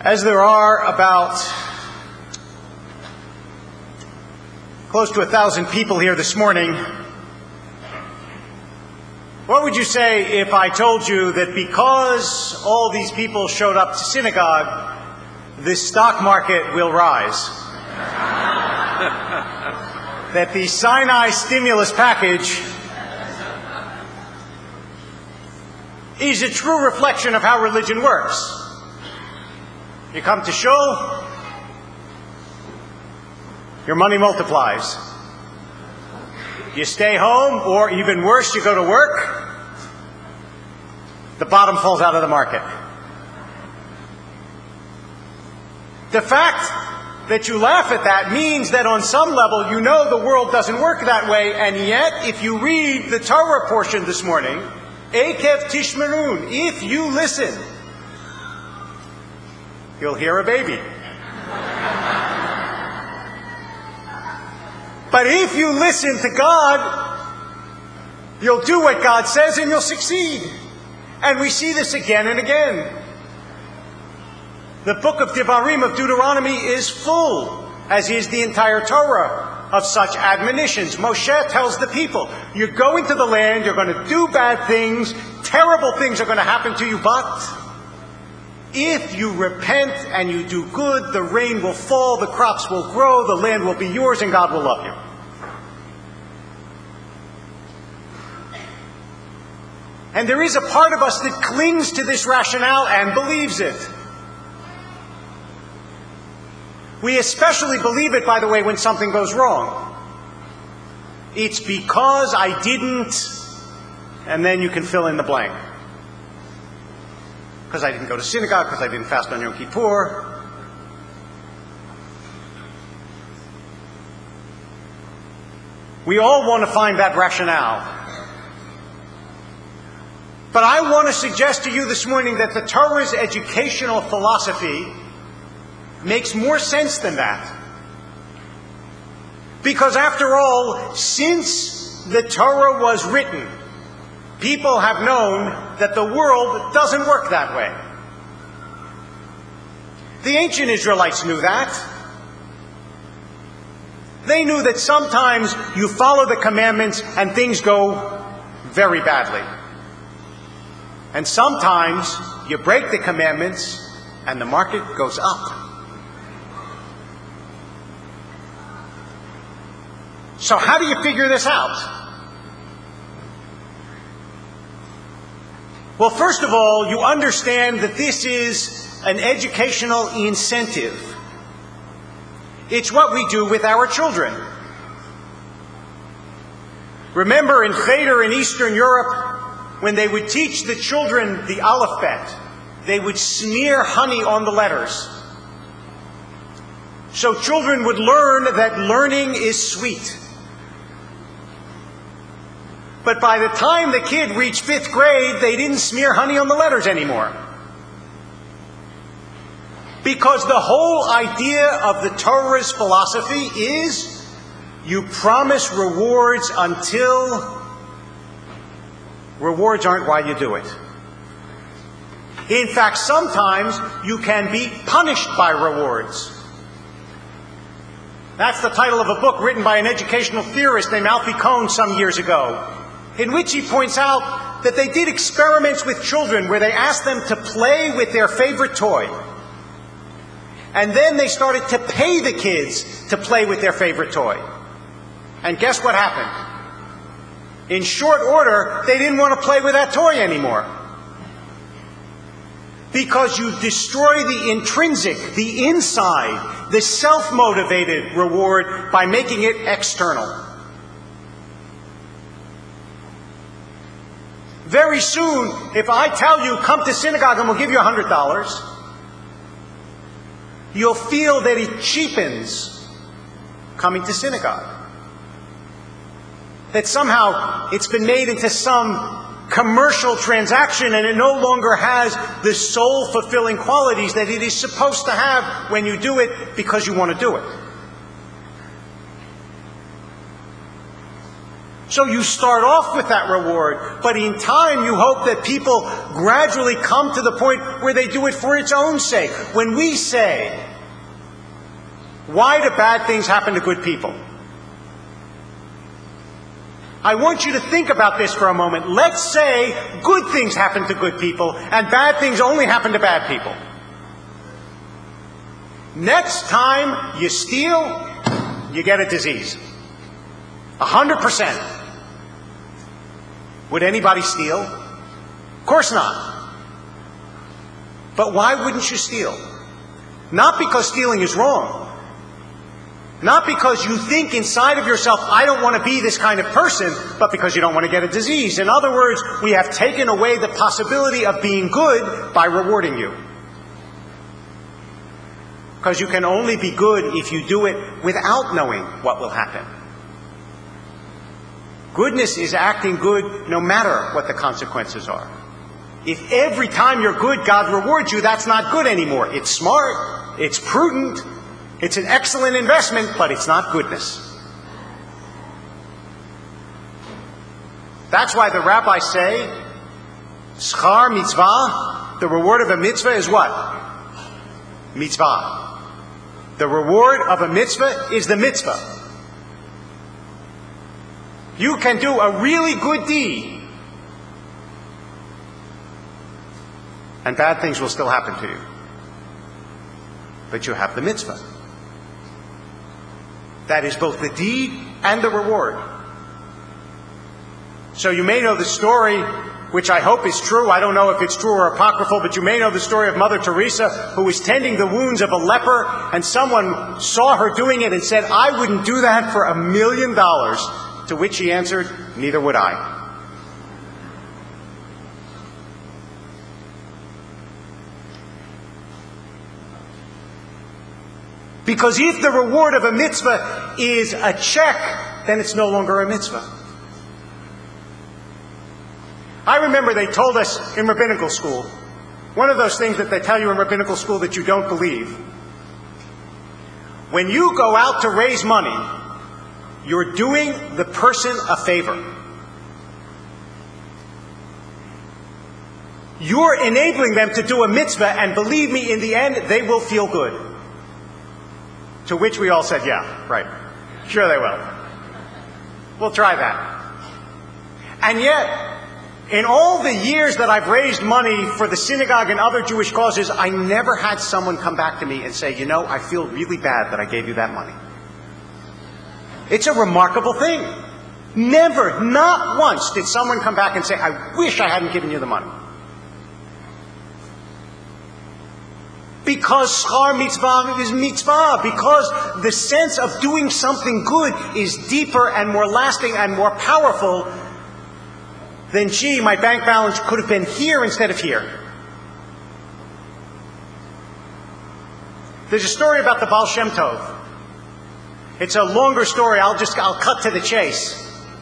As there are about close to 1,000 people here this morning, what would you say if I told you that because all these people showed up to synagogue, the stock market will rise? That the Sinai stimulus package is a true reflection of how religion works. You come to shul, your money multiplies. You stay home, or even worse, you go to work, the bottom falls out of the market. The fact that you laugh at that means that on some level you know the world doesn't work that way, and yet if you read the Torah portion this morning, Ekev Tishmerun, if you listen, you'll hear a baby. But if you listen to God, you'll do what God says and you'll succeed. And we see this again and again. The book of Devarim, of Deuteronomy, is full, as is the entire Torah, of such admonitions. Moshe tells the people, you're going to the land, you're going to do bad things, terrible things are going to happen to you, but if you repent and you do good, the rain will fall, the crops will grow, the land will be yours, and God will love you. And there is a part of us that clings to this rationale and believes it. We especially believe it, by the way, when something goes wrong. It's because I didn't, and then you can fill in the blank. Because I didn't go to synagogue, because I didn't fast on Yom Kippur. We all want to find that rationale. But I want to suggest to you this morning that the Torah's educational philosophy makes more sense than that. Because after all, since the Torah was written, people have known that the world doesn't work that way. The ancient Israelites knew that. They knew that sometimes you follow the commandments and things go very badly. And sometimes you break the commandments and the market goes up. So how do you figure this out? Well, first of all, you understand that this is an educational incentive. It's what we do with our children. Remember in Cheder in Eastern Europe, when they would teach the children the alphabet, they would smear honey on the letters. So children would learn that learning is sweet. But by the time the kid reached 5th grade, they didn't smear honey on the letters anymore. Because the whole idea of the Torah's philosophy is you promise rewards until rewards aren't why you do it. In fact, sometimes you can be punished by rewards. That's the title of a book written by an educational theorist named Alfie Kohn some years ago, in which he points out that they did experiments with children where they asked them to play with their favorite toy. And then they started to pay the kids to play with their favorite toy. And guess what happened? In short order, they didn't want to play with that toy anymore. Because you destroy the intrinsic, the inside, the self-motivated reward by making it external. Very soon, if I tell you, come to synagogue and we'll give you $100, you'll feel that it cheapens coming to synagogue. That somehow it's been made into some commercial transaction and it no longer has the soul-fulfilling qualities that it is supposed to have when you do it because you want to do it. So you start off with that reward, but in time you hope that people gradually come to the point where they do it for its own sake. When we say, why do bad things happen to good people? I want you to think about this for a moment. Let's say good things happen to good people and bad things only happen to bad people. Next time you steal, you get a disease. 100%. Would anybody steal? Of course not. But why wouldn't you steal? Not because stealing is wrong. Not because you think inside of yourself, I don't want to be this kind of person, but because you don't want to get a disease. In other words, we have taken away the possibility of being good by rewarding you. Because you can only be good if you do it without knowing what will happen. Goodness is acting good no matter what the consequences are. If every time you're good, God rewards you, that's not good anymore. It's smart, it's prudent, it's an excellent investment, but it's not goodness. That's why the rabbis say, schar mitzvah, the reward of a mitzvah is what? Mitzvah. The reward of a mitzvah is the mitzvah. You can do a really good deed, and bad things will still happen to you. But you have the mitzvah. That is both the deed and the reward. So you may know the story, which I hope is true. I don't know if it's true or apocryphal, but you may know the story of Mother Teresa, who was tending the wounds of a leper, and someone saw her doing it and said, I wouldn't do that for $1 million. To which he answered, neither would I. Because if the reward of a mitzvah is a check, then it's no longer a mitzvah. I remember they told us in rabbinical school, one of those things that they tell you in rabbinical school that you don't believe. When you go out to raise money, you're doing the person a favor. You're enabling them to do a mitzvah, and believe me, in the end, they will feel good. To which we all said, yeah, right. Sure they will. We'll try that. And yet, in all the years that I've raised money for the synagogue and other Jewish causes, I never had someone come back to me and say, you know, I feel really bad that I gave you that money. It's a remarkable thing. Never, not once, did someone come back and say, I wish I hadn't given you the money. Because schar mitzvah is mitzvah. Because the sense of doing something good is deeper and more lasting and more powerful than, gee, my bank balance could have been here instead of here. There's a story about the Baal Shem Tov. It's a longer story. I'll cut to the chase.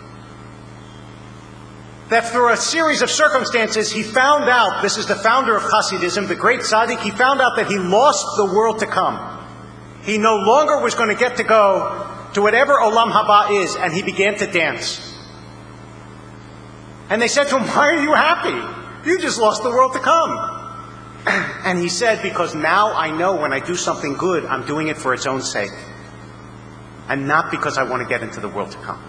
That through a series of circumstances, he found out, this is the founder of Hasidism, the great tzaddik, he found out that he lost the world to come. He no longer was going to get to go to whatever Olam Haba is, and he began to dance. And they said to him, why are you happy? You just lost the world to come. And he said, because now I know when I do something good, I'm doing it for its own sake. And not because I want to get into the world to come.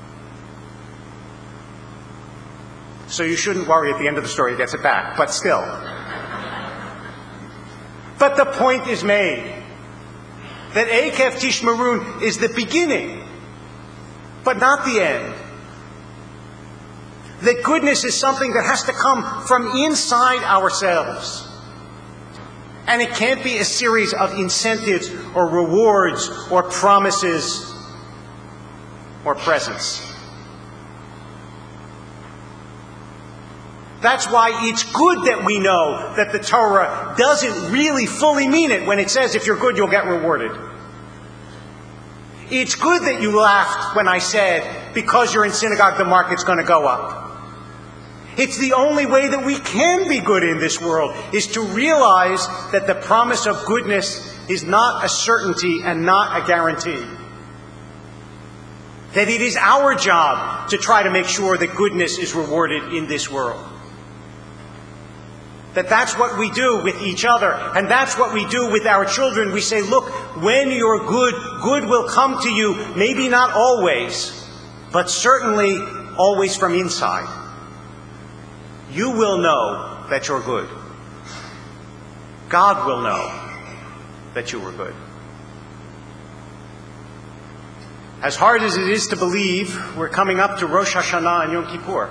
So you shouldn't worry at the end of the story he gets it back, but still. But the point is made that Eikev Tishmarun is the beginning, but not the end. That goodness is something that has to come from inside ourselves. And it can't be a series of incentives or rewards or promises or presents. That's why it's good that we know that the Torah doesn't really fully mean it when it says if you're good, you'll get rewarded. It's good that you laughed when I said, because you're in synagogue, the market's going to go up. It's the only way that we can be good in this world, is to realize that the promise of goodness is not a certainty and not a guarantee. That it is our job to try to make sure that goodness is rewarded in this world. That's what we do with each other, and that's what we do with our children. We say, look, when you're good, good will come to you, maybe not always, but certainly always from inside. You will know that you're good. God will know that you were good. As hard as it is to believe, we're coming up to Rosh Hashanah and Yom Kippur.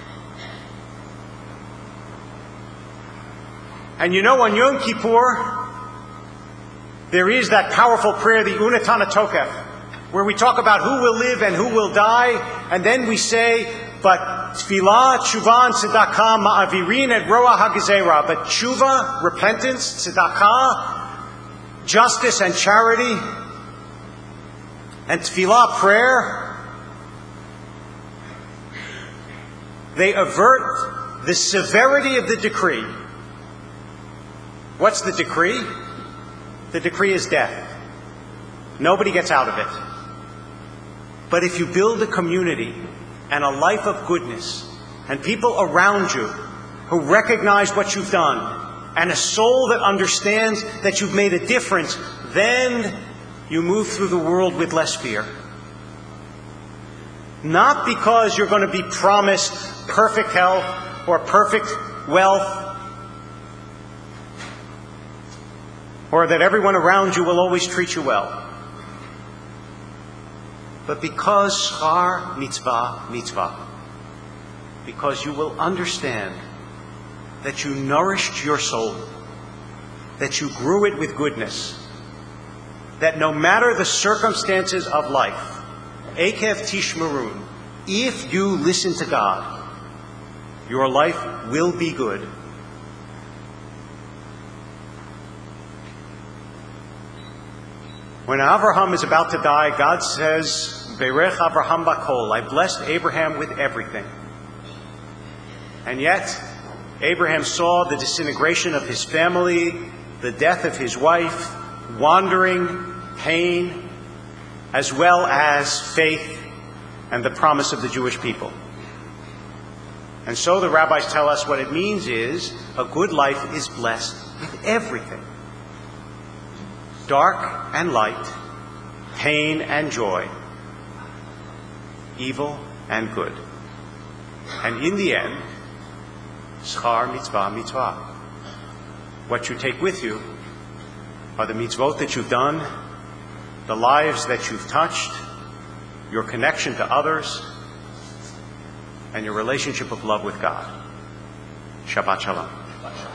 And you know, on Yom Kippur, there is that powerful prayer, the Unatana Tokef, where we talk about who will live and who will die, and then we say, but Tfilah, Tshuva, and Tzedakah, Ma'avirin et Roah HaGezerah, but Tshuva, repentance, Tzedakah, justice and charity, and Tfilah, prayer, they avert the severity of the decree. What's the decree? The decree is death. Nobody gets out of it. But if you build a community and a life of goodness and people around you who recognize what you've done and a soul that understands that you've made a difference, then you move through the world with less fear. Not because you're going to be promised perfect health or perfect wealth, or that everyone around you will always treat you well, but because schar mitzvah mitzvah, because you will understand that you nourished your soul, that you grew it with goodness, that no matter the circumstances of life, Ekev Tishmarun, if you listen to God, your life will be good. When Abraham is about to die, God says, Berech Abraham bakol, I blessed Abraham with everything. And yet, Abraham saw the disintegration of his family, the death of his wife, wandering, pain, as well as faith and the promise of the Jewish people. And so the rabbis tell us what it means is a good life is blessed with everything. Dark and light, pain and joy, evil and good. And in the end, schar mitzvah mitzvah. What you take with you are the mitzvot that you've done, the lives that you've touched, your connection to others, and your relationship of love with God. Shabbat Shalom.